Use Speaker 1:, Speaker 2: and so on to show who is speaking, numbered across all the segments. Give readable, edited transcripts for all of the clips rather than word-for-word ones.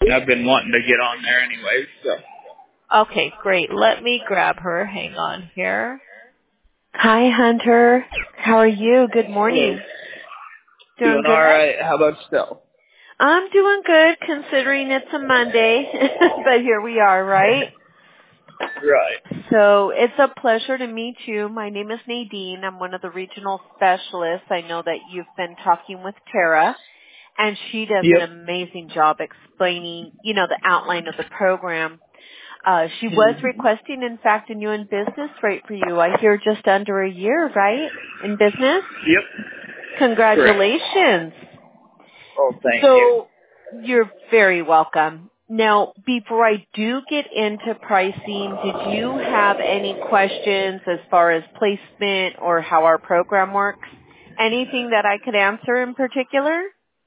Speaker 1: I've been wanting to get on there anyways, so.
Speaker 2: Okay, great. Let me grab her. Hang on here. Hi, Hunter. How are you? Good morning. Doing
Speaker 1: Doing
Speaker 2: good?
Speaker 1: alright. How about yourself?
Speaker 2: I'm doing good considering it's a Monday, but here we are, right?
Speaker 1: Right.
Speaker 2: So it's a pleasure to meet you. My name is Nadine. I'm one of the regional specialists. I know that you've been talking with Tara, and she does an
Speaker 1: Yep.
Speaker 2: amazing job explaining, the outline of the program. She was requesting, in fact, a new in business rate for you. I hear just under a year, right, in business?
Speaker 1: Yep. Correct.
Speaker 2: Congratulations.
Speaker 1: Oh, thank you.
Speaker 2: So you're very welcome. Now, before I do get into pricing, did you have any questions as far as placement or how our program works? Anything that I could answer in particular?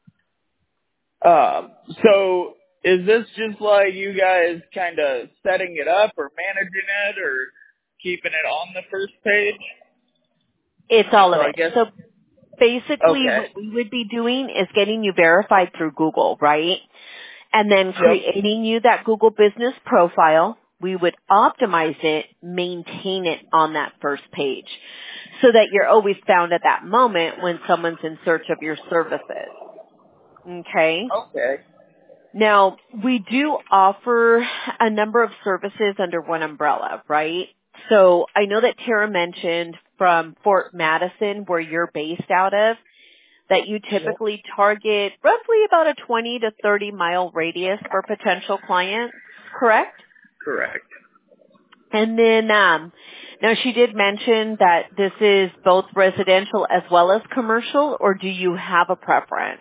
Speaker 1: So is this just like you guys kind of setting it up or managing it or keeping it on the first page?
Speaker 2: It's all
Speaker 1: So
Speaker 2: of
Speaker 1: I
Speaker 2: it.
Speaker 1: guess,
Speaker 2: So basically
Speaker 1: okay.
Speaker 2: what we would be doing is getting you verified through Google, right? And then
Speaker 1: Yep.
Speaker 2: creating you that Google business profile. We would optimize it, maintain it on that first page so that you're always found at that moment when someone's in search of your services. Okay?
Speaker 1: Okay.
Speaker 2: Now, we do offer a number of services under one umbrella, right? So I know that Tara mentioned from Fort Madison, where you're based out of, that you
Speaker 1: Yep.
Speaker 2: typically target roughly about a 20 to 30 mile radius for potential clients, correct?
Speaker 1: Correct.
Speaker 2: And then, now she did mention that this is both residential as well as commercial, or do you have a preference?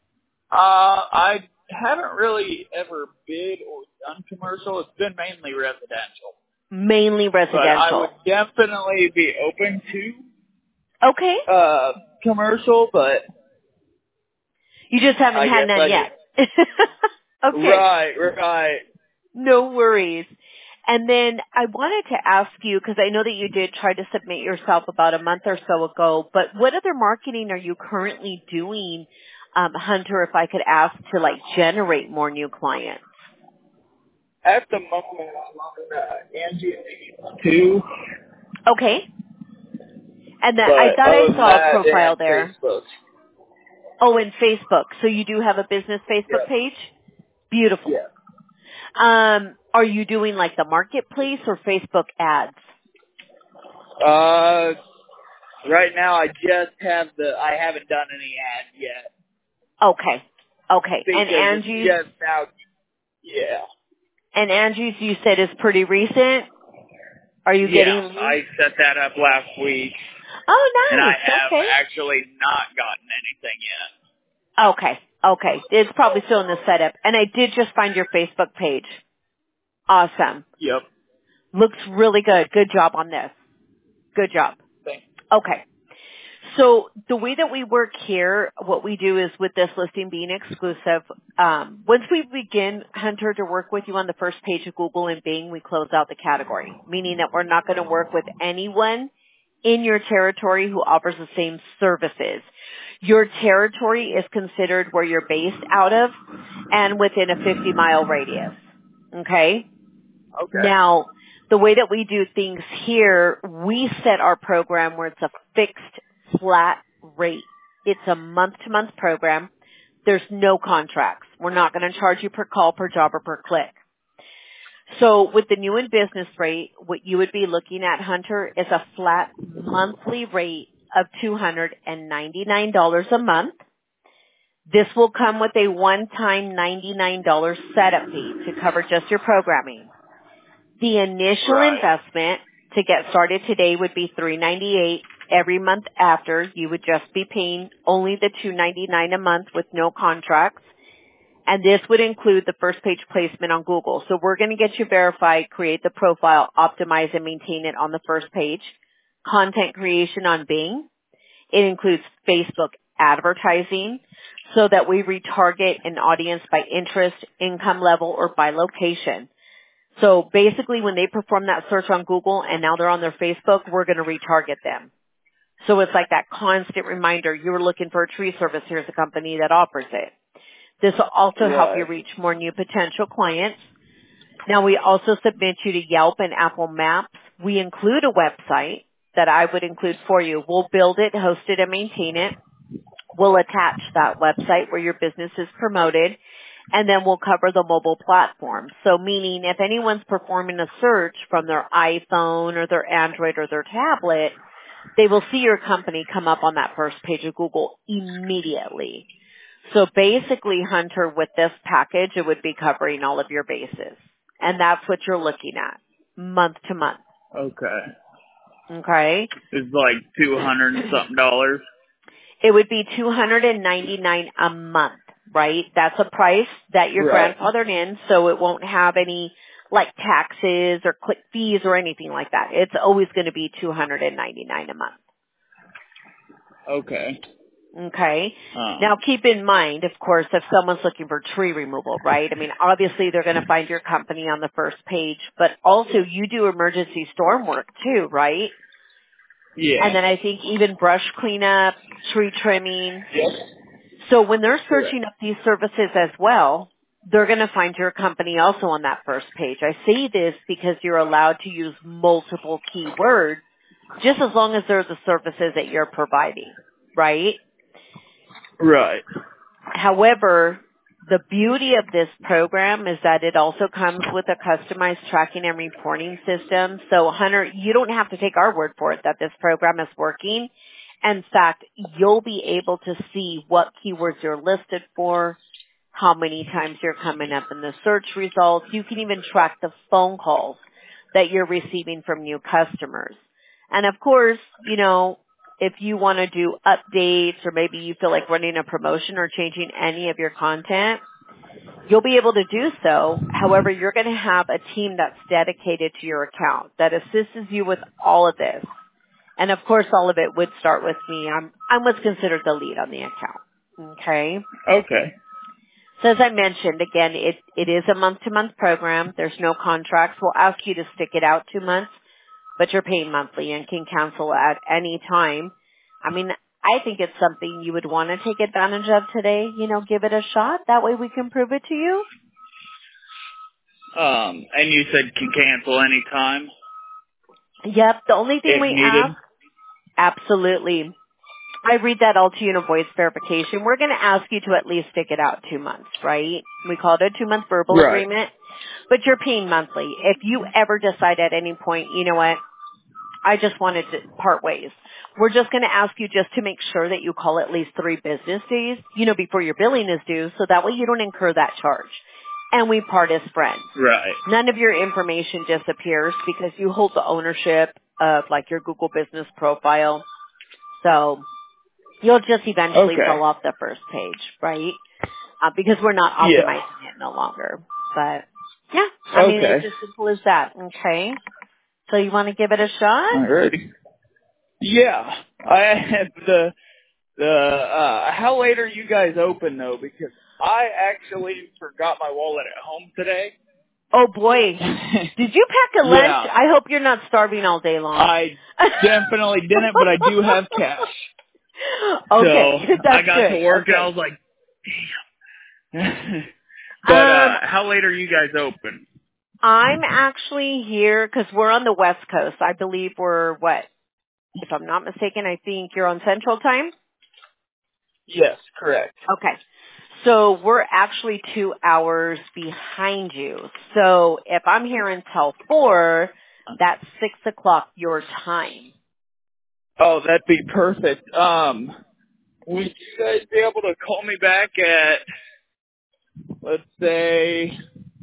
Speaker 1: I haven't really ever bid or done commercial. It's been mainly residential.
Speaker 2: Mainly
Speaker 1: But I would
Speaker 2: residential.
Speaker 1: definitely be open to
Speaker 2: Okay.
Speaker 1: commercial, but
Speaker 2: You just haven't
Speaker 1: I
Speaker 2: had
Speaker 1: guess
Speaker 2: none
Speaker 1: I
Speaker 2: yet.
Speaker 1: just
Speaker 2: Okay.
Speaker 1: right.
Speaker 2: No worries. And then I wanted to ask you, because I know that you did try to submit yourself about a month or so ago, but what other marketing are you currently doing, Hunter, if I could ask, to generate more new clients?
Speaker 1: At the moment, I'm on Angie too,
Speaker 2: Okay. And that I
Speaker 1: but
Speaker 2: thought
Speaker 1: other
Speaker 2: I
Speaker 1: than
Speaker 2: saw a
Speaker 1: that,
Speaker 2: profile
Speaker 1: and
Speaker 2: there.
Speaker 1: Facebook.
Speaker 2: Oh, and Facebook. So you do have a business Facebook
Speaker 1: Yep.
Speaker 2: page? Beautiful.
Speaker 1: Yeah.
Speaker 2: Are you doing the marketplace or Facebook ads?
Speaker 1: Right now I haven't done any ads yet
Speaker 2: Okay. Okay. And
Speaker 1: because it's
Speaker 2: Angie's,
Speaker 1: just now. Yeah.
Speaker 2: you said is pretty recent? Are you
Speaker 1: Yeah.
Speaker 2: getting leads?
Speaker 1: I set that up last week,
Speaker 2: Oh,
Speaker 1: and I
Speaker 2: nice.
Speaker 1: have
Speaker 2: Okay.
Speaker 1: actually not gotten anything yet.
Speaker 2: Okay. Okay. It's probably still in the setup. And I did just find your Facebook page. Awesome.
Speaker 1: Yep.
Speaker 2: Looks really good. Good job on this. Good job.
Speaker 1: Thanks.
Speaker 2: Okay. So the way that we work here, what we do is with this listing being exclusive, once we begin, Hunter, to work with you on the first page of Google and Bing, we close out the category, meaning that we're not going to work with anyone in your territory who offers the same services. Your territory is considered where you're based out of and within a 50-mile radius. Okay?
Speaker 1: Okay.
Speaker 2: Now, the way that we do things here, we set our program where it's a fixed flat rate. It's a month-to-month program. There's no contracts. We're not going to charge you per call, per job, or per click. So with the new in business rate, what you would be looking at, Hunter, is a flat monthly rate of $299 a month. This will come with a one-time $99 setup fee to cover just your programming. The initial
Speaker 1: Right.
Speaker 2: investment to get started today would be $398. Every month after, you would just be paying only the $299 a month with no contracts. And this would include the first page placement on Google. So we're going to get you verified, create the profile, optimize and maintain it on the first page. Content creation on Bing. It includes Facebook advertising so that we retarget an audience by interest, income level, or by location. So basically when they perform that search on Google and now they're on their Facebook, we're going to retarget them. So it's like that constant reminder, you were looking for a tree service, here's a company that offers it. This will also help you
Speaker 1: Right.
Speaker 2: reach more new potential clients. Now, we also submit you to Yelp and Apple Maps. We include a website that I would include for you. We'll build it, host it, and maintain it. We'll attach that website where your business is promoted, and then we'll cover the mobile platform. So meaning if anyone's performing a search from their iPhone or their Android or their tablet, they will see your company come up on that first page of Google immediately. So basically, Hunter, with this package, it would be covering all of your bases. And that's what you're looking at, month to month.
Speaker 1: Okay.
Speaker 2: Okay?
Speaker 1: It's like $200 and something dollars.
Speaker 2: It would be $299 a month, right? That's a price that you're
Speaker 1: Right.
Speaker 2: grandfathered in, so it won't have any like taxes or click fees or anything like that. It's always going to be $299 a month.
Speaker 1: Okay.
Speaker 2: Okay. Now keep in mind, of course, if someone's looking for tree removal, right? I mean, obviously they're going to find your company on the first page, but also you do emergency storm work too, right?
Speaker 1: Yeah.
Speaker 2: And then I think even brush cleanup, tree trimming.
Speaker 1: Yep.
Speaker 2: So when they're
Speaker 1: Correct.
Speaker 2: searching up these services as well, they're going to find your company also on that first page. I say this because you're allowed to use multiple keywords just as long as they're the services that you're providing, right?
Speaker 1: Right.
Speaker 2: However, the beauty of this program is that it also comes with a customized tracking and reporting system. So, Hunter, you don't have to take our word for it that this program is working. In fact, you'll be able to see what keywords you're listed for, how many times you're coming up in the search results. You can even track the phone calls that you're receiving from new customers. And of course, you know, if you want to do updates or maybe you feel like running a promotion or changing any of your content, you'll be able to do so. However, you're going to have a team that's dedicated to your account that assists you with all of this. And of course, all of it would start with me. I'm what's considered the lead on the account. Okay.
Speaker 1: Okay.
Speaker 2: So as I mentioned, again, it is a month-to-month program. There's no contracts. We'll ask you to stick it out 2 months, but you're paying monthly and can cancel at any time. I mean, I think it's something you would want to take advantage of today. You know, give it a shot. That way we can prove it to you.
Speaker 1: And you said can cancel anytime
Speaker 2: Yep. The only thing
Speaker 1: if
Speaker 2: we
Speaker 1: needed?
Speaker 2: ask, absolutely. I read that all to you in a voice verification. We're going to ask you to at least stick it out 2 months, right? We call it a 2-month verbal
Speaker 1: Right.
Speaker 2: agreement, but you're paying monthly. If you ever decide at any point, you know what, I just wanted to part ways, we're just going to ask you just to make sure that you call at least 3 business days, you know, before your billing is due, so that way you don't incur that charge. And we part as friends.
Speaker 1: Right.
Speaker 2: None of your information disappears because you hold the ownership of like your Google business profile. So you'll just eventually
Speaker 1: Okay.
Speaker 2: fall off the first page, right? Because we're not optimizing it no longer. But yeah, I mean,
Speaker 1: Okay.
Speaker 2: it's as simple as that. Okay. So you want to give it a shot?
Speaker 1: Alrighty. Yeah. I have how late are you guys open though? Because I actually forgot my wallet at home today.
Speaker 2: Oh boy. Did you pack a lunch?
Speaker 1: Yeah.
Speaker 2: I hope you're not starving all day long.
Speaker 1: I definitely didn't, but I do have cash.
Speaker 2: Okay,
Speaker 1: So
Speaker 2: that's
Speaker 1: I got
Speaker 2: good.
Speaker 1: to work
Speaker 2: Okay.
Speaker 1: and I was like, damn. But how late are you guys open?
Speaker 2: I'm actually here because we're on the West Coast. I believe we're what? If I'm not mistaken, I think you're on Central Time.
Speaker 1: Yes, correct.
Speaker 2: Okay. So we're actually 2 hours behind you. So if I'm here until 4, that's 6 o'clock your time.
Speaker 1: Oh, that'd be perfect. Would you guys be able to call me back at, let's say,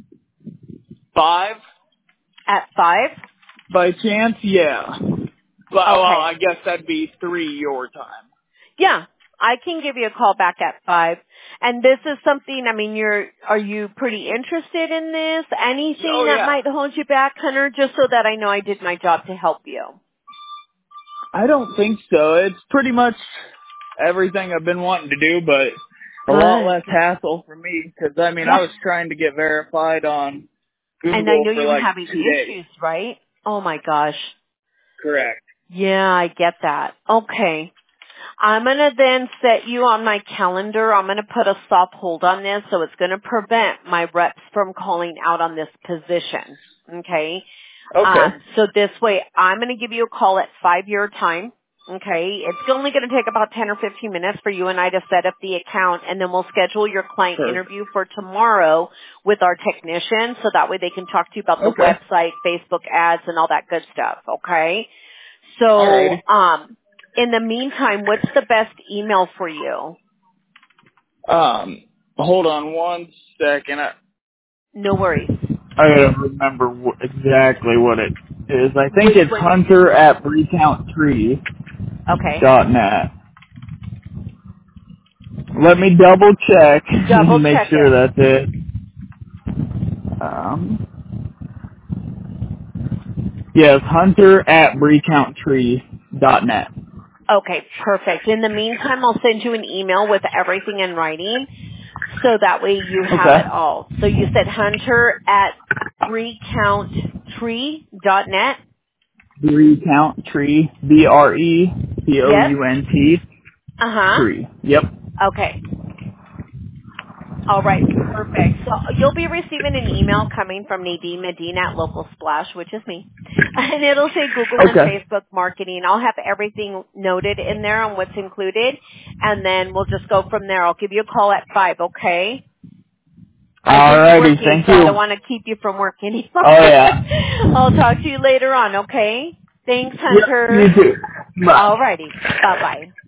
Speaker 1: 5
Speaker 2: At 5?
Speaker 1: by chance? Yeah. Well,
Speaker 2: Okay.
Speaker 1: I guess that'd be 3 your time.
Speaker 2: Yeah. I can give you a call back at 5. And this is something, I mean, are you pretty interested in this? Anything
Speaker 1: Oh,
Speaker 2: that
Speaker 1: yeah.
Speaker 2: might hold you back, Hunter, just so that I know I did my job to help you?
Speaker 1: I don't think so. It's pretty much everything I've been wanting to do, but a lot
Speaker 2: Good.
Speaker 1: less hassle for me because, I mean, I
Speaker 2: Yeah.
Speaker 1: was trying to get verified on
Speaker 2: And I
Speaker 1: Google
Speaker 2: know
Speaker 1: for
Speaker 2: you were
Speaker 1: like
Speaker 2: having
Speaker 1: 2 days.
Speaker 2: issues, right? Oh my gosh.
Speaker 1: Correct.
Speaker 2: Yeah, I get that. Okay. I'm going to then set you on my calendar. I'm going to put a stop hold on this, so it's going to prevent my reps from calling out on this position. Okay?
Speaker 1: Okay.
Speaker 2: So this way, I'm going to give you a call at 5 your time. Okay? It's only going to take about 10 or 15 minutes for you and I to set up the account, and then we'll schedule your client
Speaker 1: Sure.
Speaker 2: interview for tomorrow with our technician, so that way they can talk to you about the
Speaker 1: Okay.
Speaker 2: website, Facebook ads, and all that good stuff. Okay? So,
Speaker 1: Alrighty.
Speaker 2: in the meantime, what's the best email for you?
Speaker 1: Hold on one second.
Speaker 2: No worries.
Speaker 1: I gotta remember exactly what it is. I think
Speaker 2: Which
Speaker 1: it's
Speaker 2: one?
Speaker 1: Hunter at BreeCountTree.net.
Speaker 2: Okay.
Speaker 1: Let me double check
Speaker 2: Double
Speaker 1: and make
Speaker 2: check
Speaker 1: sure
Speaker 2: it.
Speaker 1: that's it. Yes, Hunter at BreeCountTree.net.
Speaker 2: Okay, perfect. In the meantime, I'll send you an email with everything in writing, so that way you have
Speaker 1: Okay.
Speaker 2: it all. So you said Hunter at BreeCountTree.net?
Speaker 1: BreeCountTree,
Speaker 2: Yes?
Speaker 1: BRECOUNT,
Speaker 2: Uh-huh.
Speaker 1: tree. Yep.
Speaker 2: Okay. All right, perfect. So you'll be receiving an email coming from Nadine Medina at Local Splash, which is me. And it'll say Google and
Speaker 1: Okay.
Speaker 2: Facebook marketing. I'll have everything noted in there on what's included, and then we'll just go from there. I'll give you a call at 5, okay? I hear you
Speaker 1: Alrighty,
Speaker 2: working,
Speaker 1: thank
Speaker 2: so I
Speaker 1: you.
Speaker 2: don't want to keep you from work anymore.
Speaker 1: Oh yeah.
Speaker 2: I'll talk to you later on, okay? Thanks,
Speaker 1: Yep, you
Speaker 2: Hunter.
Speaker 1: too. Bye.
Speaker 2: All righty. Bye-bye.